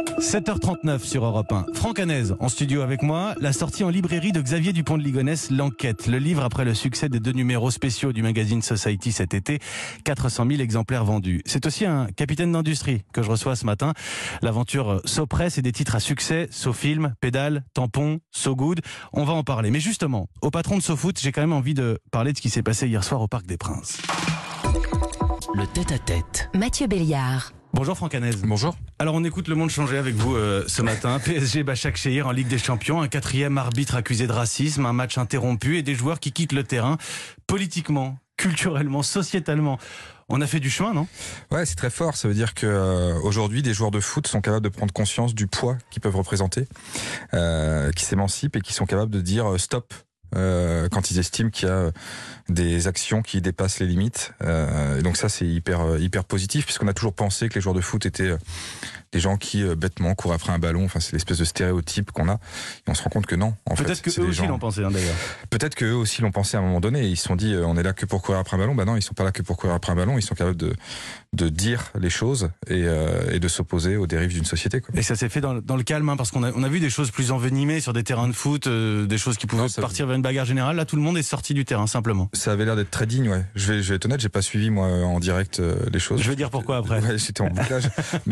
7h39 sur Europe 1. Franck Hanez en studio avec moi. La sortie en librairie de Xavier Dupont de Ligonnès, L'Enquête. Le livre après le succès des 2 numéros spéciaux du magazine Society cet été. 400 000 exemplaires vendus. C'est aussi un capitaine d'industrie que je reçois ce matin. L'aventure SoPress et des titres à succès. SoFilm, Pédale, Tampon, SoGood. On va en parler. Mais justement, au patron de SoFoot, j'ai quand même envie de parler de ce qui s'est passé hier soir au Parc des Princes. Le tête-à-tête. Mathieu Béliard. Bonjour Franck Hanez. Bonjour. Alors on écoute le monde changer avec vous ce matin. PSG Başakşehir en Ligue des Champions, un 4e arbitre accusé de racisme, un match interrompu et des joueurs qui quittent le terrain. Politiquement, culturellement, sociétalement, on a fait du chemin, non ? Ouais, c'est très fort. Ça veut dire que aujourd'hui, des joueurs de foot sont capables de prendre conscience du poids qu'ils peuvent représenter, qui s'émancipent et qui sont capables de dire stop. Quand ils estiment qu'il y a des actions qui dépassent les limites. Et donc ça, c'est hyper positif, puisqu'on a toujours pensé que les joueurs de foot étaient des gens qui bêtement courent après un ballon. Enfin, c'est l'espèce de stéréotype qu'on a. Et on se rend compte que non. Peut-être qu'eux aussi l'ont pensé, d'ailleurs. Peut-être qu'eux aussi l'ont pensé à un moment donné. Ils se sont dit, on est là que pour courir après un ballon. Bah non, ils sont pas là que pour courir après un ballon. Ils sont capables de dire les choses et de s'opposer aux dérives d'une société, quoi. Et ça s'est fait dans le calme, hein, parce qu'on a vu des choses plus envenimées sur des terrains de foot, des choses qui pouvaient partir vers une bagarre générale. Là, tout le monde est sorti du terrain, simplement. Ça avait l'air d'être très digne, ouais. Je vais être honnête, j'ai pas suivi, moi, en direct, les choses. Je vais dire pourquoi après. Ouais, j'étais en bouclage.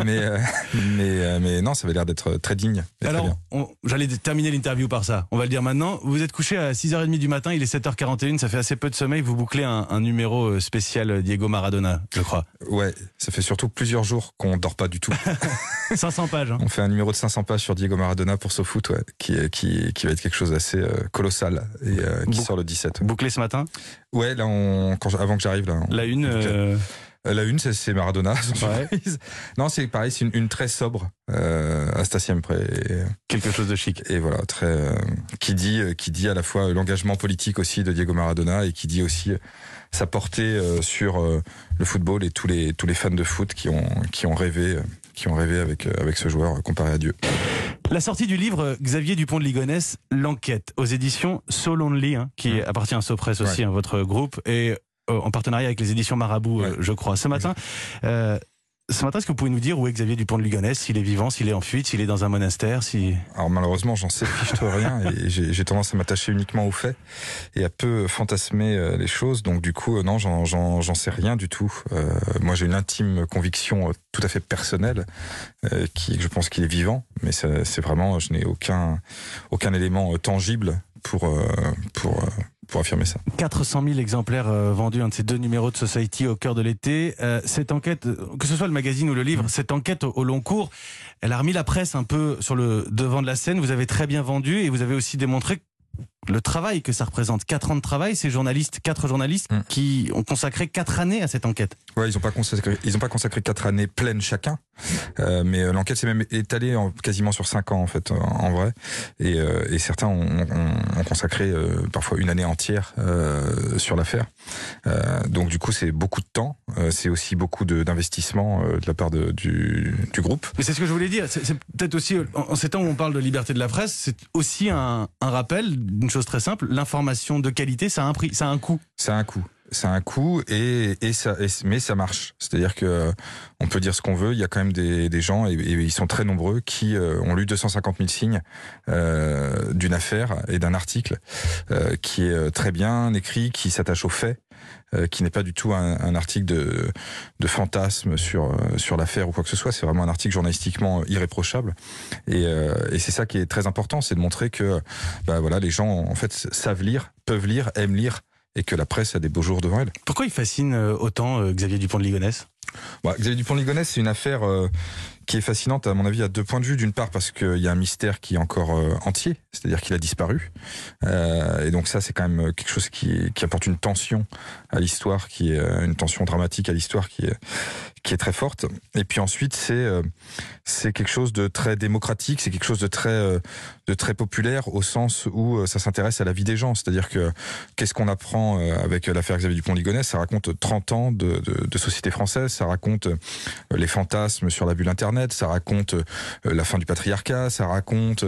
mais non, ça avait l'air d'être très digne. Alors, j'allais terminer l'interview par ça. On va le dire maintenant. Vous êtes couché à 6h30 du matin, il est 7h41, ça fait assez peu de sommeil. Vous bouclez un numéro spécial Diego Maradona, je crois. Ouais, ça fait surtout plusieurs jours qu'on dort pas du tout. 500 pages. Hein. On fait un numéro de 500 pages sur Diego Maradona pour SoFoot, ouais, qui va être quelque chose d'assez colossal et qui sort le 17. Bouclé ce matin ? Ouais, là, avant que j'arrive, là. La une. La une, c'est Maradona, sans ouais. surprise. Non, c'est pareil, c'est une très sobre, à Stasiem près. Quelque chose de chic. Et voilà, qui dit à la fois l'engagement politique aussi de Diego Maradona et qui dit aussi sa portée sur le football et tous les fans de foot qui ont rêvé avec ce joueur comparé à Dieu. La sortie du livre Xavier Dupont de Ligonnès, L'Enquête, aux éditions So Lonely, qui appartient à SoPress aussi, ouais. Votre groupe, et en partenariat avec les éditions Marabout, ouais. je crois. Ce matin, est-ce que vous pouvez nous dire où est Xavier Dupont de Ligonnès, s'il est vivant, s'il est en fuite, s'il est dans un monastère, Alors malheureusement, j'en sais fiche-toi rien et j'ai tendance à m'attacher uniquement aux faits et à peu fantasmer les choses. Donc du coup, non, j'en sais rien du tout. Moi, j'ai une intime conviction tout à fait personnelle que je pense qu'il est vivant, mais c'est vraiment, je n'ai aucun élément tangible pour affirmer ça. 400 000 exemplaires vendus, un de ces 2 numéros de Society au cœur de l'été. Cette enquête, que ce soit le magazine ou le livre, cette enquête au long cours, elle a remis la presse un peu sur le devant de la scène. Vous avez très bien vendu et vous avez aussi démontré le travail que ça représente. 4 ans de travail, ces 4 journalistes qui ont consacré 4 années à cette enquête. Ouais, ils ont pas consacré 4 années pleines chacun, mais l'enquête s'est même étalée quasiment sur 5 ans en fait, en vrai. Et certains ont consacré parfois une année entière sur l'affaire. Donc du coup, c'est beaucoup de temps. C'est aussi beaucoup d'investissement de la part du groupe. Mais c'est ce que je voulais dire. C'est peut-être aussi, en ces temps où on parle de liberté de la presse, c'est aussi un rappel d'une chose très simple. L'information de qualité, ça a un prix, ça a un coût. C'est un coût mais ça marche. C'est-à-dire que on peut dire ce qu'on veut. Il y a quand même des gens et ils sont très nombreux qui ont lu 250 000 signes d'une affaire et d'un article qui est très bien écrit, qui s'attache aux faits, qui n'est pas du tout un article de fantasme sur l'affaire ou quoi que ce soit. C'est vraiment un article journalistiquement irréprochable. Et c'est ça qui est très important, c'est de montrer que voilà, les gens en fait savent lire, peuvent lire, aiment lire. Et que la presse a des beaux jours devant elle. Pourquoi il fascine autant Xavier Dupont de Ligonnès ? Xavier Dupont de Ligonnès, c'est une affaire qui est fascinante à mon avis à 2 points de vue. D'une part parce qu'il y a un mystère qui est encore entier, c'est-à-dire qu'il a disparu. Et donc ça, c'est quand même quelque chose qui apporte une tension à l'histoire, qui est une tension dramatique à l'histoire qui est très forte. Et puis ensuite, c'est quelque chose de très démocratique, c'est quelque chose de très populaire au sens où ça s'intéresse à la vie des gens. C'est-à-dire que qu'est-ce qu'on apprend avec l'affaire Xavier Dupont de Ligonnès ? Ça raconte 30 ans de société française, ça raconte les fantasmes sur la bulle Internet, ça raconte la fin du patriarcat, ça raconte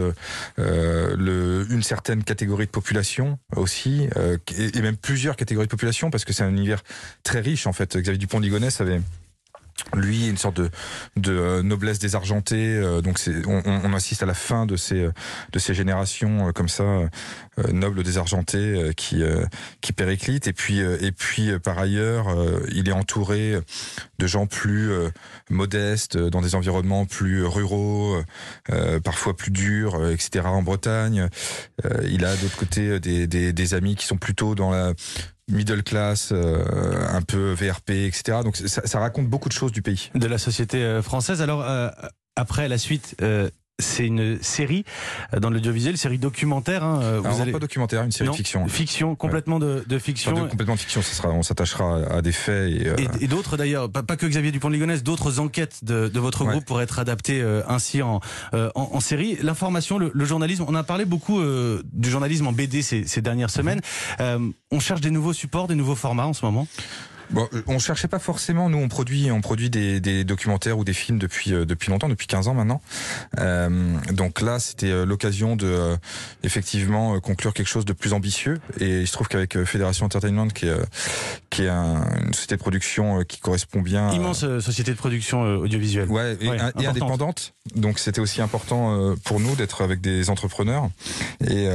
une certaine catégorie de population aussi, et même plusieurs catégories de population, parce que c'est un univers très riche en fait. Xavier Dupont de Ligonnès avait Lui, une sorte de noblesse désargentée. Donc on assiste à la fin de ces générations comme ça, nobles désargentés qui périclitent. Et puis par ailleurs, il est entouré de gens plus modestes, dans des environnements plus ruraux, parfois plus durs, etc. En Bretagne, il a d'autre côté des amis qui sont plutôt dans la middle class, un peu VRP, etc. Donc ça raconte beaucoup de choses du pays. De la société française. Alors, après la suite, c'est une série dans l'audiovisuel, série documentaire. Pas documentaire, une série de fiction. Fiction, complètement de fiction. Complètement de fiction, on s'attachera à des faits. Et d'autres d'ailleurs, pas que Xavier Dupont de Ligonnès, d'autres enquêtes de votre groupe pourraient être adaptées ainsi en série. L'information, le journalisme, on a parlé beaucoup du journalisme en BD ces dernières semaines. On cherche des nouveaux supports, des nouveaux formats en ce moment. Bon, on cherchait pas forcément. Nous, on produit des documentaires ou des films depuis longtemps, depuis 15 ans maintenant. Donc là, c'était l'occasion de effectivement conclure quelque chose de plus ambitieux. Et il se trouve qu'avec Fédération Entertainment, qui est une société de production qui correspond bien, immense société de production audiovisuelle. Ouais, et indépendante. Donc c'était aussi important pour nous d'être avec des entrepreneurs. Et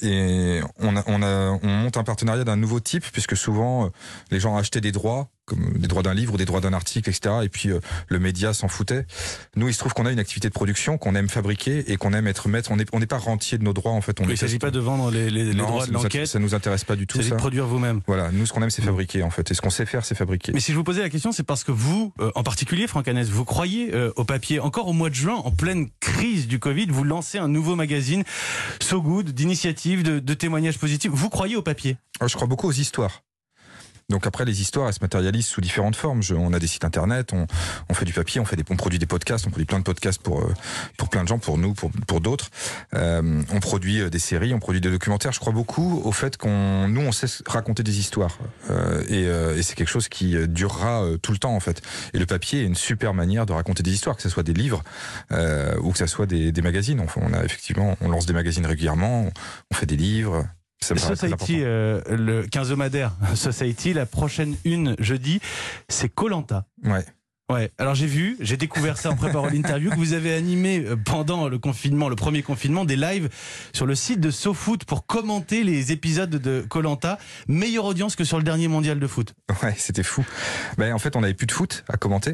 on monte un partenariat d'un nouveau type, puisque souvent les gens achetaient des droits, comme des droits d'un livre ou des droits d'un article, etc. Et puis le média s'en foutait. Nous, il se trouve qu'on a une activité de production, qu'on aime fabriquer et qu'on aime être maître. On n'est pas rentier de nos droits, en fait. Il ne s'agit pas de vendre les droits de l'enquête. Ça nous intéresse pas du tout. C'est de produire vous-même. Voilà, nous, ce qu'on aime, c'est fabriquer, en fait. Et ce qu'on sait faire, c'est fabriquer. Mais si je vous posais la question, c'est parce que vous, en particulier, Franck Hanès, vous croyez au papier. Encore au mois de juin, en pleine crise du Covid, vous lancez un nouveau magazine, So Good, d'initiatives, de témoignages positifs. Vous croyez au papier? Je crois beaucoup aux histoires. Donc après, les histoires, elles se matérialisent sous différentes formes. On a des sites internet, on fait du papier, on produit des podcasts, on produit plein de podcasts pour plein de gens, pour nous, pour d'autres. On produit des séries, on produit des documentaires. Je crois beaucoup au fait on sait raconter des histoires. Et c'est quelque chose qui durera tout le temps, en fait. Et le papier est une super manière de raconter des histoires, que ce soit des livres, ou que ce soit des magazines. On lance des magazines régulièrement, on fait des livres. Society, le quinzomadaire Society, la prochaine une jeudi, c'est Koh-Lanta. Ouais. Alors j'ai découvert ça en préparant l'interview, que vous avez animé pendant le premier confinement, des lives sur le site de SoFoot pour commenter les épisodes de Koh-Lanta. Meilleure audience que sur le dernier mondial de foot. Ouais, c'était fou. En fait, on n'avait plus de foot à commenter.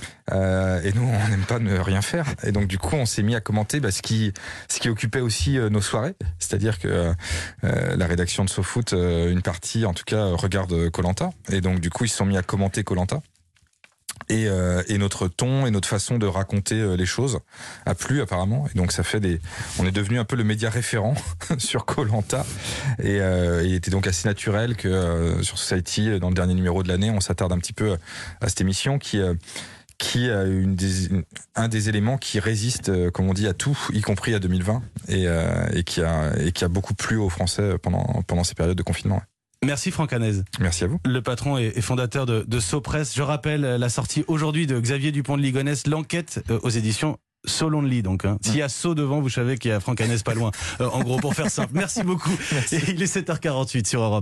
Et nous, on n'aime pas ne rien faire. Et donc, du coup, on s'est mis à commenter ce qui occupait aussi nos soirées. C'est-à-dire que la rédaction de SoFoot, une partie, en tout cas, regarde Koh-Lanta. Et donc, du coup, ils se sont mis à commenter Koh-Lanta. Et notre ton et notre façon de raconter les choses a plu apparemment, et donc on est devenu un peu le média référent sur Koh-Lanta, et il était donc assez naturel que sur Society, dans le dernier numéro de l'année, on s'attarde un petit peu à cette émission qui a un des éléments qui résiste, comme on dit, à tout, y compris à 2020, et qui a beaucoup plu aux Français pendant ces périodes de confinement. Merci Franck Hanès. Merci à vous. Le patron et fondateur de SoPresse. Je rappelle la sortie aujourd'hui de Xavier Dupont de Ligonnès, l'enquête aux éditions So Lonely. Donc, s'il y a So devant, vous savez qu'il y a Franck Hanès pas loin. En gros, pour faire simple. Merci beaucoup. Merci. Et il est 7h48 sur Europe.